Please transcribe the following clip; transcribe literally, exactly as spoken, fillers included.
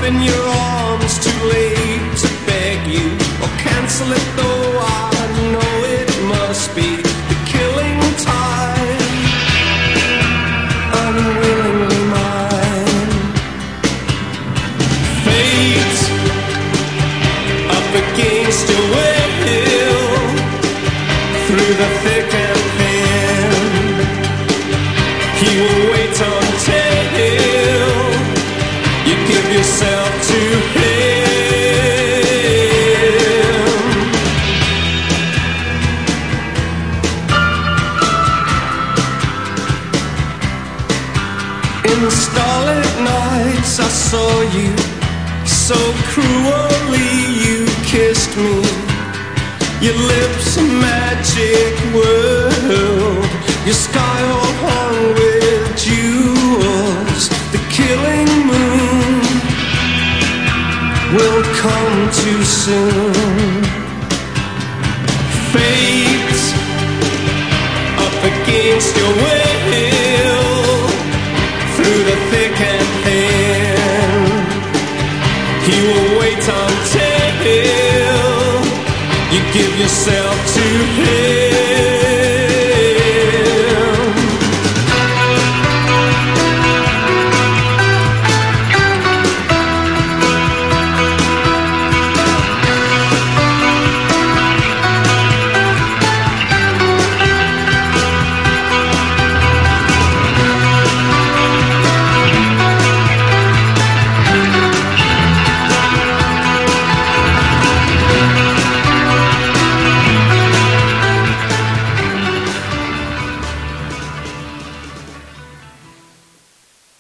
in your arms, too late to beg you or cancel it, though I know it must be the killing time, unwillingly mine. Fate up against your will, through the thick and thin, he will wait until you give yourself to him. In the starlit nights I saw you, so cruelly you kissed me. Your lips a magic world, your sky all hung with jewels. The killing moon will come too soon. Fate up against your will, through the thick and thin, he will wait until you give yourself to him.